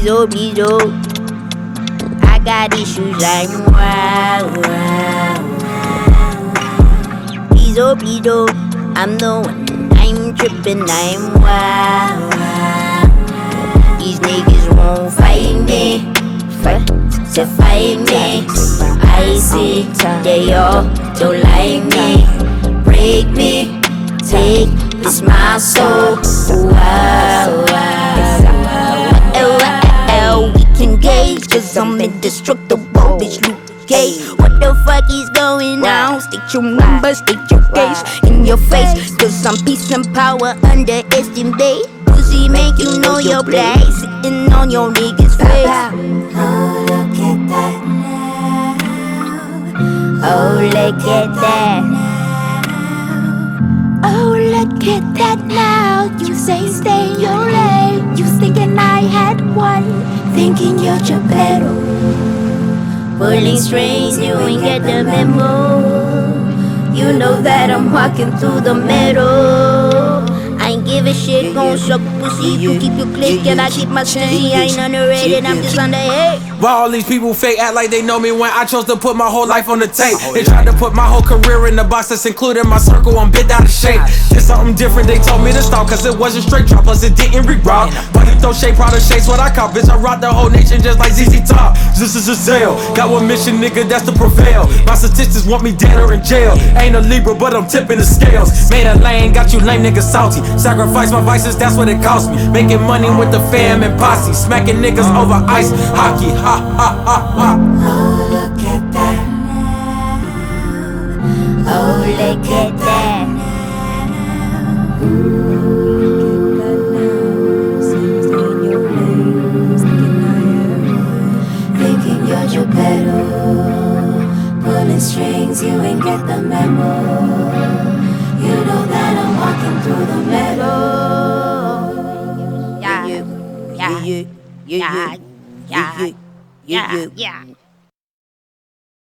Bizo. I got issues like wow. Bizo, I'm the one, I'm trippin', I'm wow. These niggas won't fight me, to fight me. I see they all don't like me. Break me, take this my soul. Wow. We can gauge, cause I'm indestructible, bitch Luke Cage. What the fuck is going on? State your number, state your case in your face, cause I'm peace and power, underestimate. Pussy make you know your place, sitting on your niggas' face. Oh, look at that now. Oh, look at that. Oh, look at that now. You say stay in your lane. You thinking I had one, thinking you're Geppetto. Pulling strings, you ain't get the memo. You know that I'm walking through the middle. I ain't give a shit, gon' suck pussy. You keep your click and I keep my stizzy. I ain't underrated, I'm just underhit. Why all these people fake act like they know me when I chose to put my whole life on the tape? They tried to put my whole career in the box that's including my circle, I'm bent out of shape. It's something different, they told me to stop, cause it wasn't straight drop, plus it didn't re-rock. But you throw shade, proud of shades, what I call, bitch, I rock the whole nation just like ZZ Top. This is a sale, got one mission, nigga, that's to prevail. My statistics want me dead or in jail. Ain't a Libra, but I'm tipping the scales. Made a lane, got you lame niggas salty. Sacrifice my vices, that's what it cost me. Making money with the fam and posse, smacking niggas over ice hockey. Ha ha ha ha. Oh, look at that now. Oh, look at that. Thinking you're Geppetto. Pulling strings, you ain't get the memo. You know that I'm walking through the meadow. Yeah.